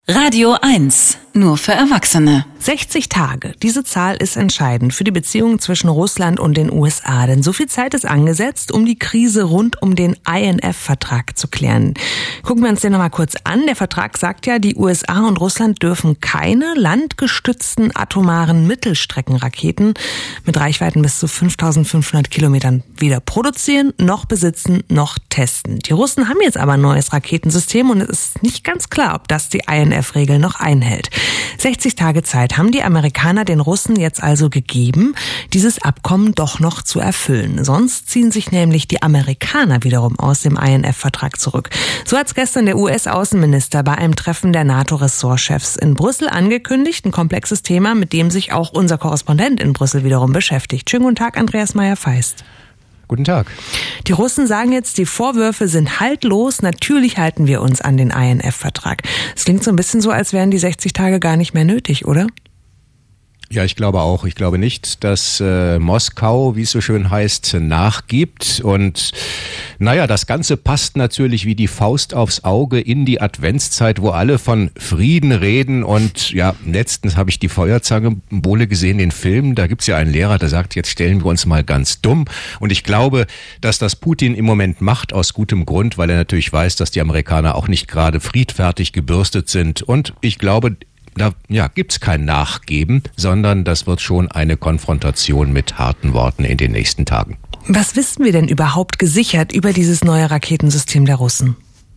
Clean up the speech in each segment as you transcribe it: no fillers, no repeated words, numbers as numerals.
Radio 1, nur für Erwachsene. 60 Tage. Diese Zahl ist entscheidend für die Beziehungen zwischen Russland und den USA. Denn so viel Zeit ist angesetzt, um die Krise rund um den INF-Vertrag zu klären. Gucken wir uns den nochmal kurz an. Der Vertrag sagt ja, die USA und Russland dürfen keine landgestützten atomaren Mittelstreckenraketen mit Reichweiten bis zu 5.500 Kilometern weder produzieren, noch besitzen, noch testen. Die Russen haben jetzt aber ein neues Raketensystem und es ist nicht ganz klar, ob das die INF-Regel noch einhält. 60 Tage Zeit haben die Amerikaner den Russen jetzt also gegeben, dieses Abkommen doch noch zu erfüllen. Sonst ziehen sich nämlich die Amerikaner wiederum aus dem INF-Vertrag zurück. So hat es gestern der US-Außenminister bei einem Treffen der NATO-Ressortchefs in Brüssel angekündigt. Ein komplexes Thema, mit dem sich auch unser Korrespondent in Brüssel wiederum beschäftigt. Schönen guten Tag, Andreas Meyer-Feist. Guten Tag. Die Russen sagen jetzt, die Vorwürfe sind haltlos. Natürlich halten wir uns an den INF-Vertrag. Es klingt so ein bisschen so, als wären die 60 Tage gar nicht mehr nötig, oder? Ja, ich glaube auch. Ich glaube nicht, dass Moskau, wie es so schön heißt, nachgibt. Und naja, das Ganze passt natürlich wie die Faust aufs Auge in die Adventszeit, wo alle von Frieden reden. Und ja, letztens habe ich die Feuerzangenbowle gesehen, den Film. Da gibt's ja einen Lehrer, der sagt, jetzt stellen wir uns mal ganz dumm. Und ich glaube, dass das Putin im Moment macht, aus gutem Grund, weil er natürlich weiß, dass die Amerikaner auch nicht gerade friedfertig gebürstet sind. Und ich glaube, da gibt's kein Nachgeben, sondern das wird schon eine Konfrontation mit harten Worten in den nächsten Tagen. Was wissen wir denn überhaupt gesichert über dieses neue Raketensystem der Russen?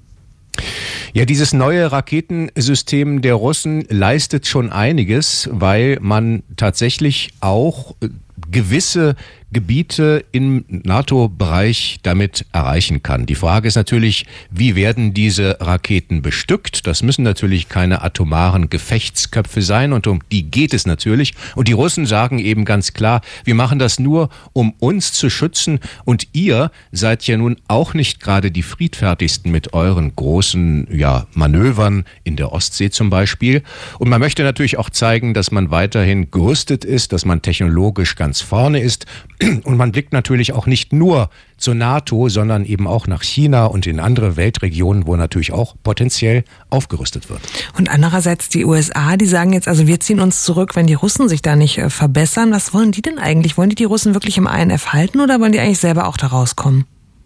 Ja, dieses neue Raketensystem der Russen leistet schon einiges, weil man tatsächlich auch gewisse Gebiete im NATO-Bereich damit erreichen kann. Die Frage ist natürlich, wie werden diese Raketen bestückt? Das müssen natürlich keine atomaren Gefechtsköpfe sein und um die geht es natürlich. Und die Russen sagen eben ganz klar, wir machen das nur, um uns zu schützen und ihr seid ja nun auch nicht gerade die friedfertigsten mit euren großen Manövern in der Ostsee zum Beispiel. Und man möchte natürlich auch zeigen, dass man weiterhin gerüstet ist, dass man technologisch ganz vorne ist. Und man blickt natürlich auch nicht nur zur NATO, sondern eben auch nach China und in andere Weltregionen, wo natürlich auch potenziell aufgerüstet wird. Und andererseits die USA, die sagen jetzt, also wir ziehen uns zurück, wenn die Russen sich da nicht verbessern. Was wollen die denn eigentlich? Wollen die Russen wirklich im INF halten oder wollen die eigentlich selber auch da rauskommen?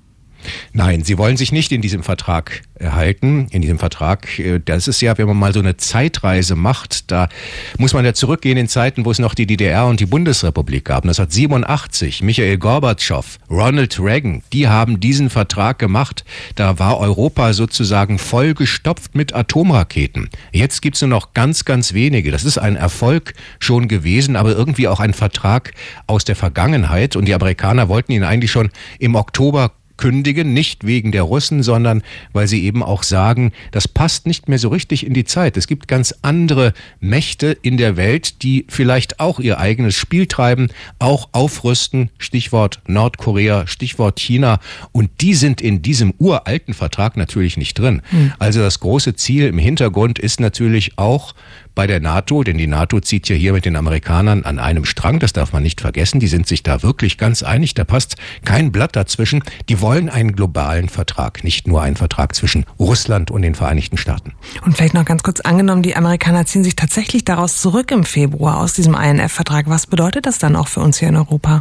Nein, sie wollen sich nicht in diesem Vertrag halten. In diesem Vertrag, das ist ja, wenn man mal so eine Zeitreise macht, da muss man ja zurückgehen in Zeiten, wo es noch die DDR und die Bundesrepublik gab. 1987, Michail Gorbatschow, Ronald Reagan, die haben diesen Vertrag gemacht. Da war Europa sozusagen vollgestopft mit Atomraketen. Jetzt gibt's nur noch ganz, ganz wenige. Das ist ein Erfolg schon gewesen, aber irgendwie auch ein Vertrag aus der Vergangenheit. Und die Amerikaner wollten ihn eigentlich schon im Oktober kündigen, nicht wegen der Russen, sondern weil sie eben auch sagen, das passt nicht mehr so richtig in die Zeit. Es gibt ganz andere Mächte in der Welt, die vielleicht auch ihr eigenes Spiel treiben, auch aufrüsten, Stichwort Nordkorea, Stichwort China, und die sind in diesem uralten Vertrag natürlich nicht drin. Also das große Ziel im Hintergrund ist natürlich auch bei der NATO, denn die NATO zieht ja hier mit den Amerikanern an einem Strang, das darf man nicht vergessen, die sind sich da wirklich ganz einig, da passt kein Blatt dazwischen. Die wollen einen globalen Vertrag, nicht nur einen Vertrag zwischen Russland und den Vereinigten Staaten. Und vielleicht noch ganz kurz angenommen, die Amerikaner ziehen sich tatsächlich daraus zurück im Februar aus diesem INF-Vertrag. Was bedeutet das dann auch für uns hier in Europa?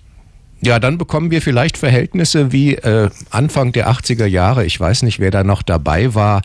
Ja, dann bekommen wir vielleicht Verhältnisse wie Anfang der 80er Jahre. Ich weiß nicht, wer da noch dabei war.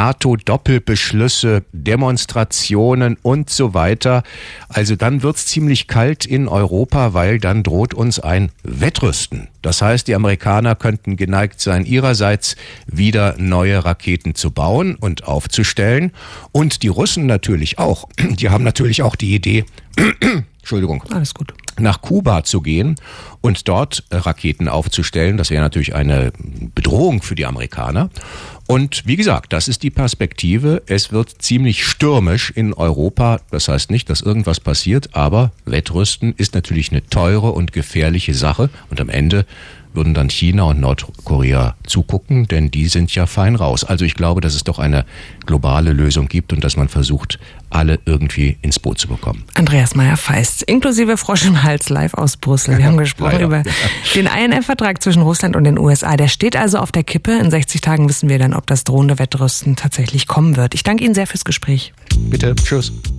NATO-Doppelbeschlüsse, Demonstrationen und so weiter. Also dann wird's ziemlich kalt in Europa, weil dann droht uns ein Wettrüsten. Das heißt, die Amerikaner könnten geneigt sein, ihrerseits wieder neue Raketen zu bauen und aufzustellen. Und die Russen natürlich auch. Die haben natürlich auch die Idee, Entschuldigung. Alles gut. Nach Kuba zu gehen und dort Raketen aufzustellen. Das wäre natürlich eine Bedrohung für die Amerikaner. Und wie gesagt, das ist die Perspektive. Es wird ziemlich stürmisch in Europa. Das heißt nicht, dass irgendwas passiert, aber Wettrüsten ist natürlich eine teure und gefährliche Sache. Und am Ende würden dann China und Nordkorea zugucken, denn die sind ja fein raus. Also ich glaube, dass es doch eine globale Lösung gibt und dass man versucht, alle irgendwie ins Boot zu bekommen. Andreas Meyer-Feist, inklusive Frosch im Hals. Hals live aus Brüssel. Wir haben gesprochen über den INF-Vertrag zwischen Russland und den USA. Der steht also auf der Kippe. In 60 Tagen wissen wir dann, ob das drohende Wettrüsten tatsächlich kommen wird. Ich danke Ihnen sehr fürs Gespräch. Bitte, tschüss.